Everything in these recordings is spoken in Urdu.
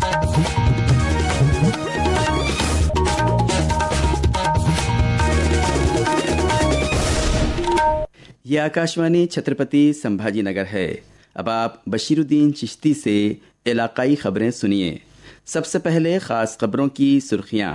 ये आकाशवाणी छत्रपति संभाजी नगर है। अब आप बशीरुद्दीन चिश्ती से इलाकाई खबरें सुनिए। सबसे पहले खास खबरों की सुर्खियां।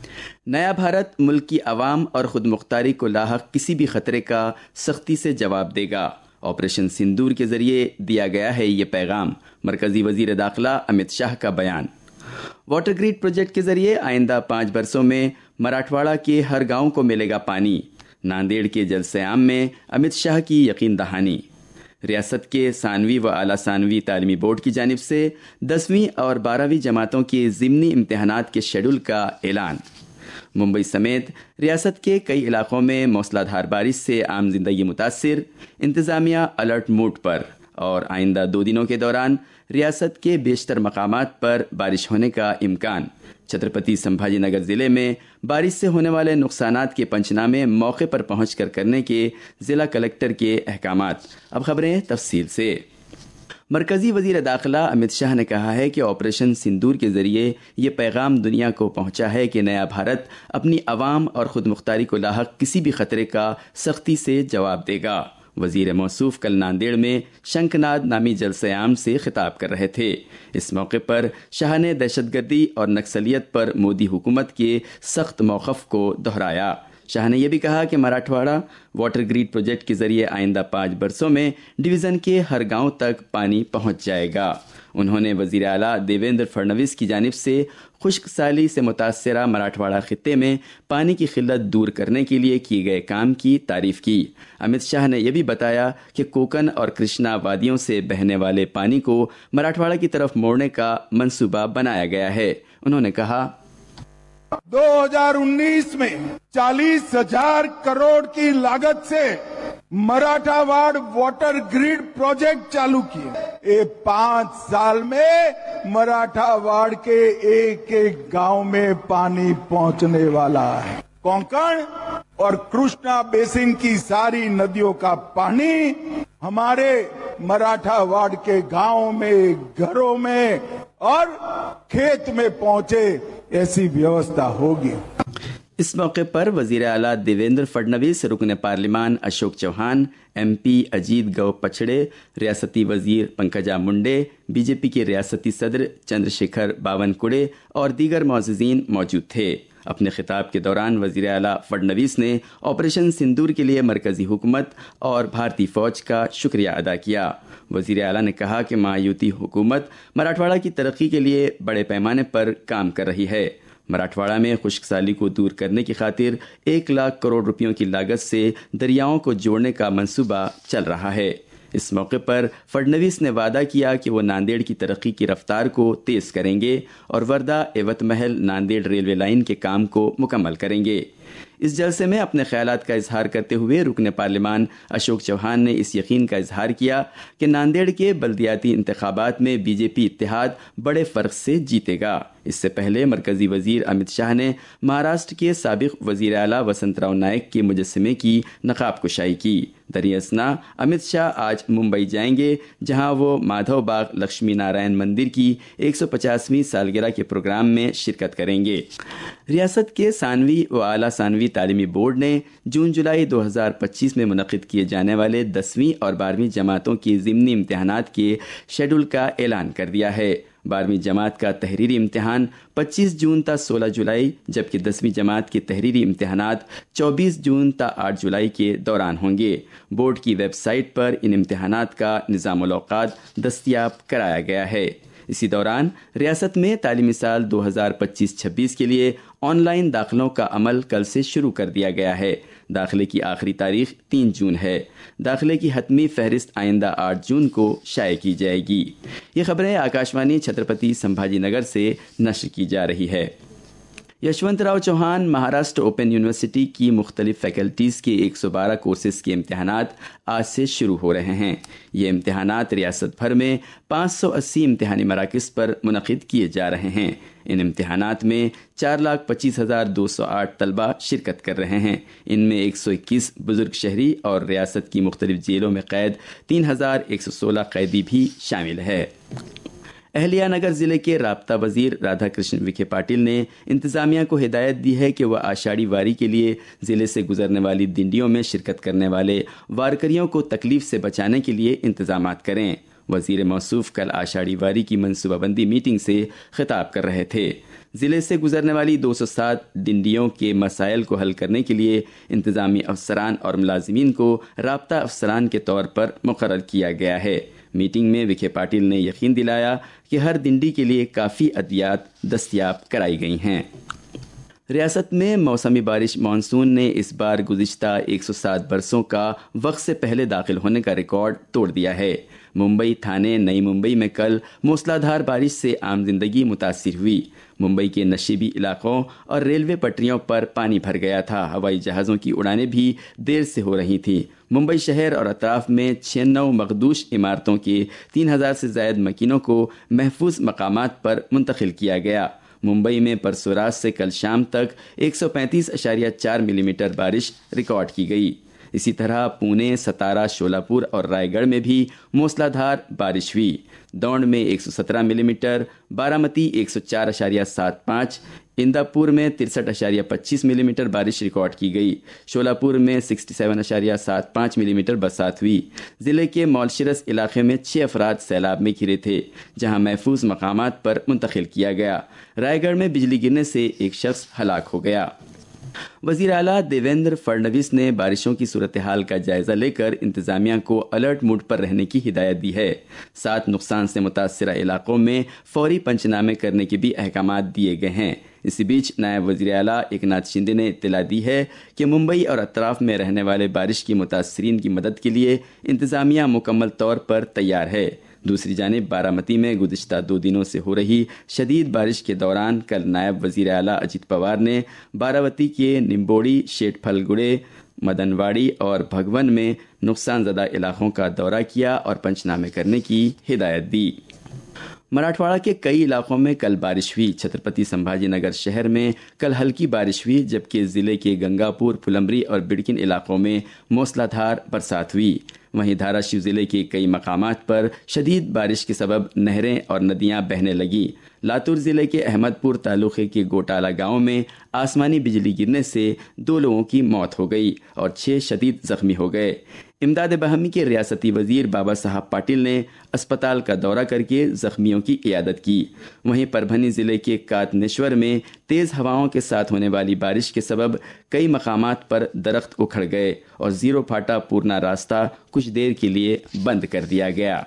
नया भारत मुल्क की आवाम और खुद मुख्तारी को लाहक किसी भी खतरे का सख्ती से जवाब देगा। ऑपरेशन सिंदूर के जरिए दिया गया है ये पैगाम। मरकजी वजीर दाखिला अमित शाह का बयान। वाटर ग्रिड प्रोजेक्ट के जरिए आइंदा 5 बरसों में मराठवाड़ा के हर गांव को मिलेगा पानी। नांदेड़ के जलसयाम में अमित शाह की यकीन दहानी। रियासत के सानवी व आला सानवी तालीमी बोर्ड की जानिब से 10वीं और 12वीं जमातों के ज़िमनी इम्तिहानात के शेड्यूल का ऐलान। मुंबई समेत रियासत के कई इलाकों में मूसलाधार बारिश से आम जिंदगी मुतासिर। इंतज़ामिया अलर्ट मोड पर। और आइंदा 2 दिनों के दौरान रियासत के बेशतर मकामात पर बारिश होने का इम्कान। छत्रपति संभाजी नगर जिले में बारिश से होने वाले नुकसानात के पंचनामे मौके पर पहुंचकर करने के जिला कलेक्टर के अहकामात। अब खबरें तफसील से। मरकजी वजीर दाखिला अमित शाह ने कहा है कि ऑपरेशन सिंदूर के जरिए ये पैगाम दुनिया को पहुंचा है कि नया भारत अपनी अवाम और खुद मुख्तारी को लाहक किसी भी खतरे का सख्ती से जवाब देगा। वजीर मौसूफ कल नांदेड़ में शंखनाद नामी जलसयाम से खिताब कर रहे थे। इस मौके पर शाह ने दहशतगर्दी और नक्सलियत पर मोदी हुकूमत के सख्त मौक़िफ़ को दोहराया। शाह ने यह भी कहा कि मराठवाड़ा वाटर ग्रिड प्रोजेक्ट के जरिए आइंदा 5 बरसों में डिवीज़न के हर गांव तक पानी पहुंच जाएगा। उन्होंने वज़ीर आला देवेंद्र फडणवीस की जानिब से खुश्क साली से मुतासरा मराठवाड़ा खित्ते में पानी की किल्लत दूर करने के लिए किए गए काम की तारीफ की। अमित शाह ने यह भी बताया कि कोकन और कृष्णा वादियों से बहने वाले पानी को मराठवाड़ा की तरफ मोड़ने का मंसूबा बनाया गया है। उन्होंने कहा, 2019 में 40,000 करोड़ की लागत से मराठावाड़ वाटर ग्रिड प्रोजेक्ट चालू किए। ये 5 साल में मराठावाड़ के एक गांव में पानी पहुंचने वाला है। कोंकण और कृष्णा बेसिन की सारी नदियों का पानी हमारे मराठावाड़ के गांव में, घरों में और खेत में पहुंचे, ऐसी व्यवस्था होगी। इस मौके पर वजीर आला देवेंद्र फडणवीस, रुकन पार्लिमान अशोक चौहान, MP अजीत गौ पछड़े, रियासती वजीर पंकजा मुंडे, बीजेपी के रियासती सदर चंद्रशेखर बावनकुड़े और दीगर मौजूदीन मौजूद थे। अपने खिताब के दौरान वजीर आला फडणवीस ने ऑपरेशन सिंदूर के लिए मरकजी हुकूमत और भारतीय फौज का शुक्रिया अदा किया। वजीर आला ने कहा कि मायूती हुकूमत मराठवाड़ा की तरक्की के लिए बड़े पैमाने पर काम कर रही है। मराठवाड़ा में खुश्क साली को दूर करने की खातिर 1 लाख करोड़ रुपयों की लागत से दरियाओं को जोड़ने का मंसूबा चल रहा है। इस मौके पर फडणवीस ने वादा किया कि वो नांदेड़ की तरक्की की रफ्तार को तेज करेंगे और वर्धा एवतमहल नांदेड़ रेलवे लाइन के काम को मुकम्मल करेंगे। इस जलसे में अपने ख्यालात का इजहार करते हुए रुकन पार्लिमान अशोक चौहान ने इस यकीन का इजहार किया कि नांदेड़ के बल्दियाती इंतखाबात में बीजेपी इत्तेहाद बड़े फर्क से जीतेगा। इससे पहले मरकजी वजीर अमित शाह ने महाराष्ट्र के साबिक वजीर आला वसंतराव नायक के मुजस्समे की नकाब कुशाई की। दरियासना अमित शाह आज मुंबई जाएंगे, जहां वो माधव बाग लक्ष्मी नारायण मंदिर की 150वीं सालगिरह के प्रोग्राम में शिरकत करेंगे। रियासत के सानवी व आला सानवी तालीमी बोर्ड ने जून जुलाई 2025 में मुनक़िद किए जाने वाले 10वीं और 12वीं जमातों के ज़िमनी इम्तिहानात के शेड्यूल का ऐलान कर दिया है। 12वीं जमात का तहरीरी इम्तिहान 25 जून ta 16 जुलाई, जबकि 10वीं जमात के तहरीरी इम्तिहानात 24 जून ta 8 जुलाई के दौरान होंगे। बोर्ड की वेबसाइट पर इन इम्तिहानात का निज़ाम-उल-औक़ात दस्तयाब कराया गया है। इसी दौरान रियासत में तालीमी साल 2025-26 के लिए ऑनलाइन दाखिलों का अमल कल से शुरू कर दिया गया है। दाखिले की आखिरी तारीख 3 जून है। दाखिले की हतमी फहरिस्त आइंदा 8 जून को शाये की जाएगी। ये खबरें आकाशवाणी छत्रपति संभाजी नगर से नश्र की जा रही है। यशवंतराव चौहान महाराष्ट्र ओपन यूनिवर्सिटी की मुख्तलिफ फैकल्टीज़ के 112 कोर्सेज़ के इम्तिहानात आज से शुरू हो रहे हैं। ये इम्तिहानात रियासत भर में 580 इम्तिहानी मराकिज़ पर मुनक़िद किए जा रहे हैं। इन इम्तिहानात में 4,25,208 तलबा शिरकत कर रहे हैं। इनमें 121 बुजुर्ग शहरी और रियासत की मुख्तलिफ जेलों में कैद 3,116 कैदी भी शामिल है। اہلیہ نگر ضلع کے رابطہ وزیر رادھا کرشن وکھے پاٹل نے انتظامیہ کو ہدایت دی ہے کہ وہ آشاڑھی واری کے لیے ضلع سے گزرنے والی ڈنڈیوں میں شرکت کرنے والے وارکریوں کو تکلیف سے بچانے کے لیے انتظامات کریں۔ وزیر موصوف کل آشاڑھی واری کی منصوبہ بندی میٹنگ سے خطاب کر رہے تھے۔ ضلع سے گزرنے والی 207 ڈنڈیوں کے مسائل کو حل کرنے کے لیے انتظامی افسران اور ملازمین کو رابطہ افسران کے طور پر مقرر کیا گیا ہے۔ میٹنگ میں وکھے پاٹل نے یقین دلایا کہ ہر ڈنڈی کے لیے کافی ادویات دستیاب کرائی گئی ہیں۔ ریاست میں موسمی بارش مانسون نے اس بار گزشتہ 107 برسوں کا وقت سے پہلے داخل ہونے کا ریکارڈ توڑ دیا ہے۔ ممبئی، تھانے، نئی ممبئی میں کل موسلادھار بارش سے عام زندگی متاثر ہوئی۔ ممبئی کے نشیبی علاقوں اور ریلوے پٹریوں پر پانی بھر گیا تھا۔ ہوائی جہازوں کی اڑانیں بھی دیر سے ہو رہی تھیں۔ ممبئی شہر اور اطراف میں 96 مخدوش عمارتوں کے 3000 سے زائد مکینوں کو محفوظ مقامات پر منتقل کیا گیا۔ ممبئی میں پرسوں رات سے کل شام تک 135.4 ملی میٹر بارش ریکارڈ کی گئی۔ اسی طرح پونے، ستارہ، شولاپور اور رائے گڑھ میں بھی موسلادھار بارش ہوئی۔ دونڈ میں 117 ملی میٹر، بارامتی 104.75، انداپور میں 63.25 ملی میٹر بارش ریکارڈ کی گئی۔ شولاپور میں 67.75 ملی میٹر برسات ہوئی۔ ضلع کے مالشرس علاقے میں 6 افراد سیلاب میں گھرے تھے، جہاں محفوظ مقامات پر منتقل کیا گیا۔ رائے گڑھ میں بجلی گرنے سے ایک شخص ہلاک ہو گیا۔ وزیر اعلیٰ دیویندر فڈنویس نے بارشوں کی صورتحال کا جائزہ لے کر انتظامیہ کو الرٹ موڈ پر رہنے کی ہدایت دی ہے۔ 7 نقصان سے متاثرہ علاقوں میں فوری پنچنامے کرنے کے بھی احکامات دیے گئے ہیں۔ اسی بیچ نائب وزیر اعلیٰ ایکناتھ شندے نے اطلاع دی ہے کہ ممبئی اور اطراف میں رہنے والے بارش کی متاثرین کی مدد کے لیے انتظامیہ مکمل طور پر تیار ہے۔ دوسری جانب بارامتی میں گزشتہ 2 دنوں سے ہو رہی شدید بارش کے دوران کل نائب وزیر اعلیٰ اجیت پوار نے باراوتی کے نمبوڑی، شیٹ پھلگڑے، مدنواڑی اور بھگون میں نقصان زدہ علاقوں کا دورہ کیا اور پنچنامے کرنے کی ہدایت دی۔ مراٹھواڑہ کے کئی علاقوں میں کل بارش ہوئی۔ چھترپتی سمبھاجی نگر شہر میں کل ہلکی بارش ہوئی، جبکہ ضلع کے گنگاپور، پھلمبری اور بڑکن علاقوں میں موسلادھار برسات ہوئی۔ وہیں دھاراشیو ضلع کے کئی مقامات پر شدید بارش کے سبب نہریں اور ندیاں بہنے لگیں۔ لاتور ضلع کے احمد پور تعلقے کے گوٹالہ گاؤں میں آسمانی بجلی گرنے سے 2 لوگوں کی موت ہو گئی اور 6 شدید زخمی ہو گئے۔ امداد باہمی کے ریاستی وزیر بابا صاحب پاٹل نے اسپتال کا دورہ کر کے زخمیوں کی عیادت کی۔ وہیں پربھنی ضلع کے کاتنیشور میں تیز ہواؤں کے ساتھ ہونے والی بارش کے سبب کئی مقامات پر درخت اکھڑ گئے اور زیرو پھاٹا پورنا راستہ کچھ دیر کے لیے بند کر دیا گیا۔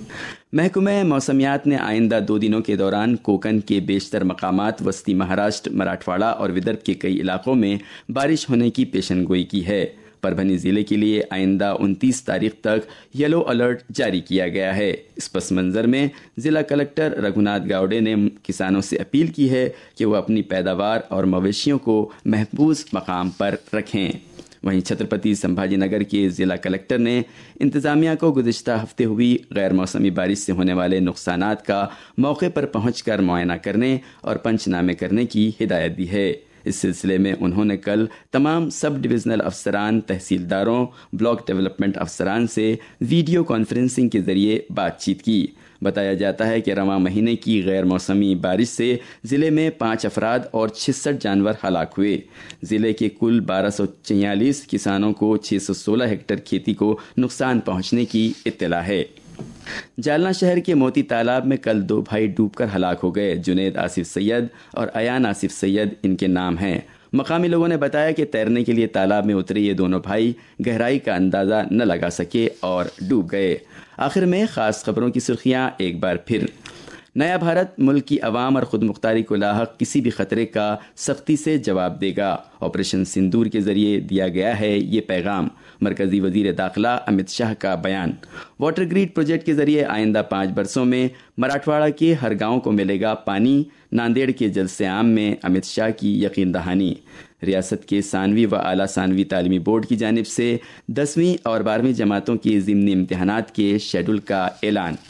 محکمہ موسمیات نے آئندہ 2 دنوں کے دوران کوکن کے بیشتر مقامات، وسطی مہاراشٹر، مراٹھواڑہ اور ودربھ کے کئی علاقوں میں بارش ہونے کی پیشن گوئی کی ہے۔ پربھنی ضلع کے لیے آئندہ 29 تاریخ تک یلو الرٹ جاری کیا گیا ہے۔ اس پس منظر میں ضلع کلکٹر رگھوناتھ گاوڈے نے کسانوں سے اپیل کی ہے کہ وہ اپنی پیداوار اور مویشیوں کو محفوظ مقام پر رکھیں۔ وہیں چھترپتی سمبھاجی نگر کے ضلع کلکٹر نے انتظامیہ کو گزشتہ ہفتے ہوئی غیر موسمی بارش سے ہونے والے نقصانات کا موقع پر پہنچ کر معائنہ کرنے اور پنچنامے کرنے کی ہدایت دی ہے۔ اس سلسلے میں انہوں نے کل تمام سب ڈویژنل افسران، تحصیلداروں، بلاک ڈیولپمنٹ افسران سے ویڈیو کانفرنسنگ کے ذریعے بات چیت کی۔ بتایا جاتا ہے کہ رواں مہینے کی غیر موسمی بارش سے ضلع میں 5 افراد اور 66 جانور ہلاک ہوئے۔ ضلع کے کل 1244 کسانوں کو 616 ہیکٹر کھیتی کو نقصان پہنچنے کی اطلاع ہے۔ جالنہ شہر کے موتی تالاب میں کل 2 بھائی ڈوب کر ہلاک ہو گئے۔ جنید آصف سید اور ایان آصف سید ان کے نام ہیں۔ مقامی لوگوں نے بتایا کہ تیرنے کے لیے تالاب میں اترے یہ دونوں بھائی گہرائی کا اندازہ نہ لگا سکے اور ڈوب گئے۔ آخر میں خاص خبروں کی سرخیاں ایک بار پھر۔ نیا بھارت ملک کی عوام اور خود مختاری کو لاحق کسی بھی خطرے کا سختی سے جواب دے گا۔ آپریشن سندور کے ذریعے دیا گیا ہے یہ پیغام۔ مرکزی وزیر داخلہ امت شاہ کا بیان۔ واٹر گریڈ پروجیکٹ کے ذریعے آئندہ 5 برسوں میں مراٹھواڑہ کے ہر گاؤں کو ملے گا پانی۔ ناندیڑ کے جلسے عام میں امت شاہ کی یقین دہانی۔ ریاست کے ثانوی و اعلیٰ ثانوی تعلیمی بورڈ کی جانب سے 10ویں اور 12ویں جماعتوں کی ضمنی امتحانات کے شیڈول کا اعلان۔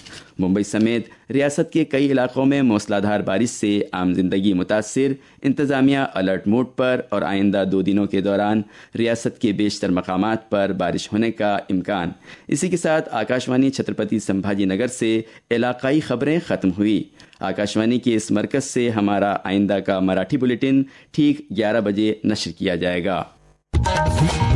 ممبئی سمیت ریاست کے کئی علاقوں میں موسلادھار بارش سے عام زندگی متاثر، انتظامیہ الرٹ موڈ پر، اور آئندہ 2 دنوں کے دوران ریاست کے بیشتر مقامات پر بارش ہونے کا امکان۔ اسی کے ساتھ آکاشوانی چھترپتی سمبھاجی نگر سے علاقائی خبریں ختم ہوئی۔ آکاشوانی کے اس مرکز سے ہمارا آئندہ کا مراٹھی بلیٹن ٹھیک 11 بجے نشر کیا جائے گا۔